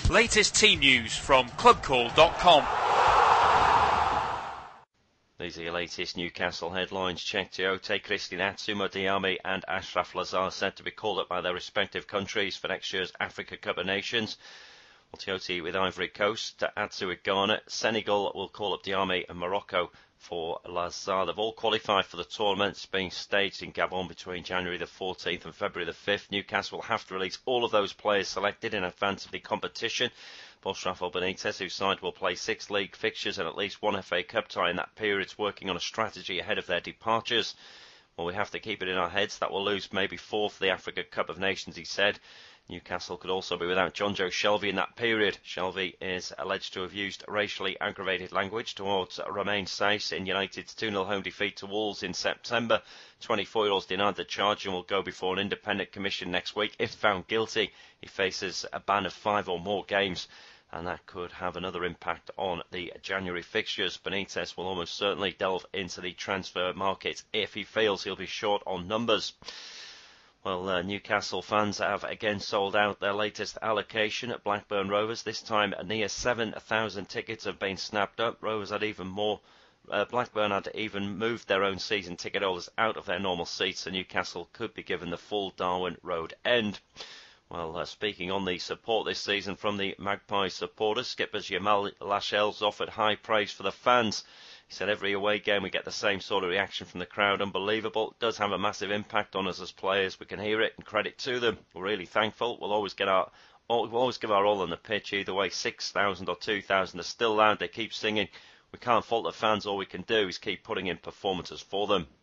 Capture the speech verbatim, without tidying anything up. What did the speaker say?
Latest team news from club call dot com. These are your latest Newcastle headlines. Cheick Tioté, Christian Atsu, Mo Diame and Ashraf Lazar said to be called up by their respective countries for next year's Africa Cup of Nations. Well, Tioté with Ivory Coast, Atsu with Ghana, Senegal will call up Diame and Morocco for Lazar. They've all qualified for the tournaments being staged in Gabon between January the fourteenth and February the fifth. Newcastle will have to release all of those players selected in advance of the competition. Boss Rafael Benitez, whose side will play six league fixtures and at least one F A Cup tie in that period, is working on a strategy ahead of their departures. Well, we have to keep it in our heads that we'll lose maybe four for the Africa Cup of Nations, he said. Newcastle could also be without Jonjo Shelvey in that period. Shelvey is alleged to have used racially aggravated language towards Romain Saïss in United's two nil home defeat to Wolves in September. twenty-four-year-old's denied the charge and will go before an independent commission next week. If found guilty, he faces a ban of five or more games, and that could have another impact on the January fixtures. Benitez will almost certainly delve into the transfer market. If he fails, he'll be short on numbers. Well, uh, Newcastle fans have again sold out their latest allocation at Blackburn Rovers. This time, near seven thousand tickets have been snapped up. Rovers had even more. Uh, Blackburn had even moved their own season ticket holders out of their normal seats, so Newcastle could be given the full Darwen Road end. Well, uh, speaking on the support this season from the Magpies supporters, skipper Jamal Lascelles offered high praise for the fans. He said every away game we get the same sort of reaction from the crowd. Unbelievable. It does have a massive impact on us as players. We can hear it, and credit to them. We're really thankful. We'll always get our, we'll always give our all on the pitch. Either way, six thousand or two thousand, they're still loud. They keep singing. We can't fault the fans. All we can do is keep putting in performances for them.